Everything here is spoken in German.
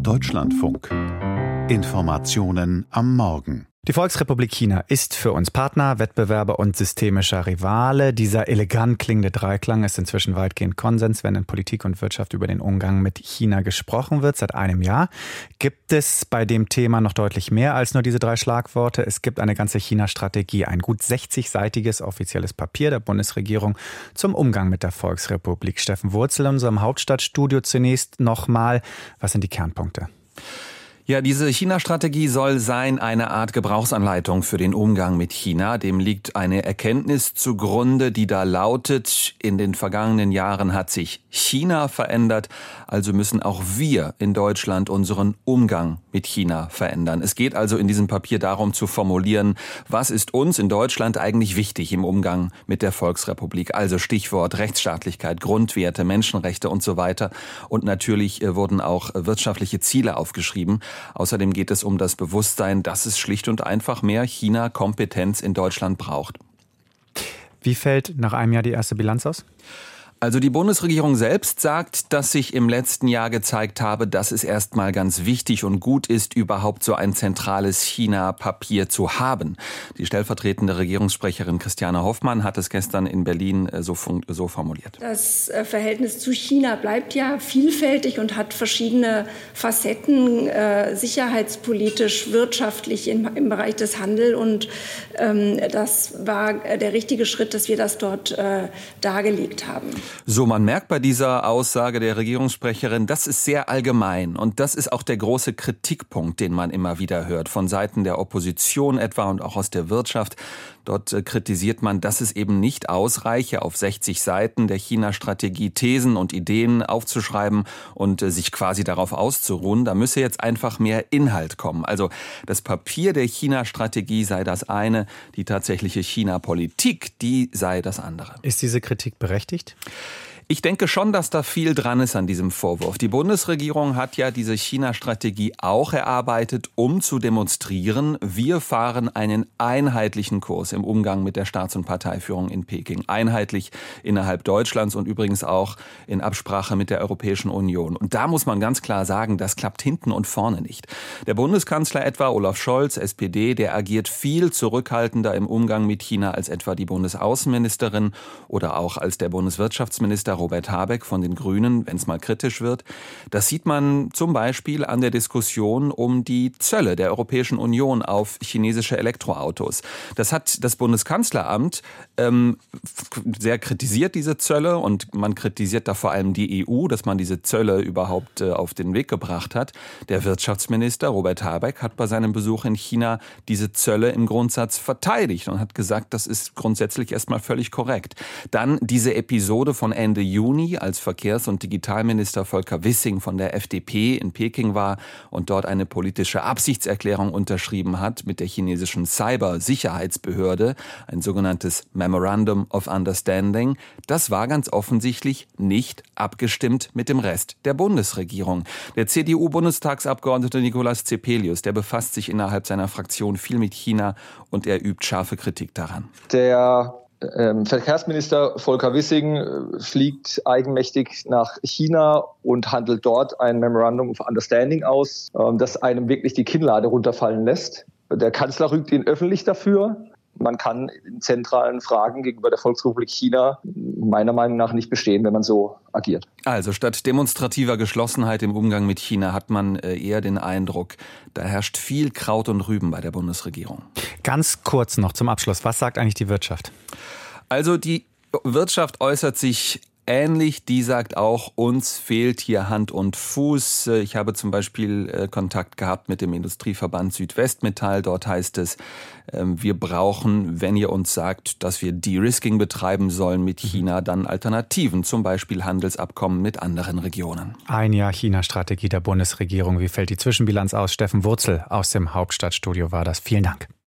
Deutschlandfunk. Informationen am Morgen. Die Volksrepublik China ist für uns Partner, Wettbewerber und systemischer Rivale. Dieser elegant klingende Dreiklang ist inzwischen weitgehend Konsens, wenn in Politik und Wirtschaft über den Umgang mit China gesprochen wird. Seit einem Jahr gibt es bei dem Thema noch deutlich mehr als nur diese drei Schlagworte. Es gibt eine ganze China-Strategie, ein gut 60-seitiges offizielles Papier der Bundesregierung zum Umgang mit der Volksrepublik. Steffen Wurzel in unserem Hauptstadtstudio zunächst nochmal. Was sind die Kernpunkte? Ja, diese China-Strategie soll sein eine Art Gebrauchsanleitung für den Umgang mit China. Dem liegt eine Erkenntnis zugrunde, die da lautet: In den vergangenen Jahren hat sich China verändert, also müssen auch wir in Deutschland unseren Umgang mit China verändern. Es geht also in diesem Papier darum zu formulieren, was ist uns in Deutschland eigentlich wichtig im Umgang mit der Volksrepublik. Also Stichwort Rechtsstaatlichkeit, Grundwerte, Menschenrechte und so weiter. Und natürlich wurden auch wirtschaftliche Ziele aufgeschrieben. Außerdem geht es um das Bewusstsein, dass es schlicht und einfach mehr China-Kompetenz in Deutschland braucht. Wie fällt nach einem Jahr die erste Bilanz aus? Also die Bundesregierung selbst sagt, dass sich im letzten Jahr gezeigt habe, dass es erstmal ganz wichtig und gut ist, überhaupt so ein zentrales China-Papier zu haben. Die stellvertretende Regierungssprecherin Christiane Hoffmann hat es gestern in Berlin so formuliert. Das Verhältnis zu China bleibt ja vielfältig und hat verschiedene Facetten, sicherheitspolitisch, wirtschaftlich im Bereich des Handels. Und das war der richtige Schritt, dass wir das dort dargelegt haben. So, man merkt bei dieser Aussage der Regierungssprecherin, das ist sehr allgemein. Und das ist auch der große Kritikpunkt, den man immer wieder hört, von Seiten der Opposition etwa und auch aus der Wirtschaft. Dort kritisiert man, dass es eben nicht ausreiche, auf 60 Seiten der China-Strategie Thesen und Ideen aufzuschreiben und sich quasi darauf auszuruhen. Da müsse jetzt einfach mehr Inhalt kommen. Also das Papier der China-Strategie sei das eine, die tatsächliche China-Politik, die sei das andere. Ist diese Kritik berechtigt? Ich denke schon, dass da viel dran ist an diesem Vorwurf. Die Bundesregierung hat ja diese China-Strategie auch erarbeitet, um zu demonstrieren, wir fahren einen einheitlichen Kurs im Umgang mit der Staats- und Parteiführung in Peking. Einheitlich innerhalb Deutschlands und übrigens auch in Absprache mit der Europäischen Union. Und da muss man ganz klar sagen, das klappt hinten und vorne nicht. Der Bundeskanzler etwa, Olaf Scholz, SPD, der agiert viel zurückhaltender im Umgang mit China als etwa die Bundesaußenministerin oder auch als der Bundeswirtschaftsminister Robert Habeck von den Grünen, wenn es mal kritisch wird. Das sieht man zum Beispiel an der Diskussion um die Zölle der Europäischen Union auf chinesische Elektroautos. Das hat das Bundeskanzleramt sehr kritisiert, diese Zölle, und man kritisiert da vor allem die EU, dass man diese Zölle überhaupt auf den Weg gebracht hat. Der Wirtschaftsminister Robert Habeck hat bei seinem Besuch in China diese Zölle im Grundsatz verteidigt und hat gesagt, das ist grundsätzlich erstmal völlig korrekt. Dann diese Episode von Ende Juni, als Verkehrs- und Digitalminister Volker Wissing von der FDP in Peking war und dort eine politische Absichtserklärung unterschrieben hat mit der chinesischen Cybersicherheitsbehörde, ein sogenanntes Memorandum of Understanding. Das war ganz offensichtlich nicht abgestimmt mit dem Rest der Bundesregierung. Der CDU-Bundestagsabgeordnete Nikolaus Zepelius, der befasst sich innerhalb seiner Fraktion viel mit China und er übt scharfe Kritik daran. Der Verkehrsminister Volker Wissing fliegt eigenmächtig nach China und handelt dort ein Memorandum of Understanding aus, das einem wirklich die Kinnlade runterfallen lässt. Der Kanzler rügt ihn öffentlich dafür. Man kann in zentralen Fragen gegenüber der Volksrepublik China meiner Meinung nach nicht bestehen, wenn man so agiert. Also statt demonstrativer Geschlossenheit im Umgang mit China hat man eher den Eindruck, da herrscht viel Kraut und Rüben bei der Bundesregierung. Ganz kurz noch zum Abschluss. Was sagt eigentlich die Wirtschaft? Also die Wirtschaft äußert sich ähnlich. Die sagt auch, uns fehlt hier Hand und Fuß. Ich habe zum Beispiel Kontakt gehabt mit dem Industrieverband Südwestmetall. Dort heißt es, wir brauchen, wenn ihr uns sagt, dass wir De-Risking betreiben sollen mit China, dann Alternativen, zum Beispiel Handelsabkommen mit anderen Regionen. Ein Jahr China-Strategie der Bundesregierung. Wie fällt die Zwischenbilanz aus? Steffen Wurzel aus dem Hauptstadtstudio war das. Vielen Dank.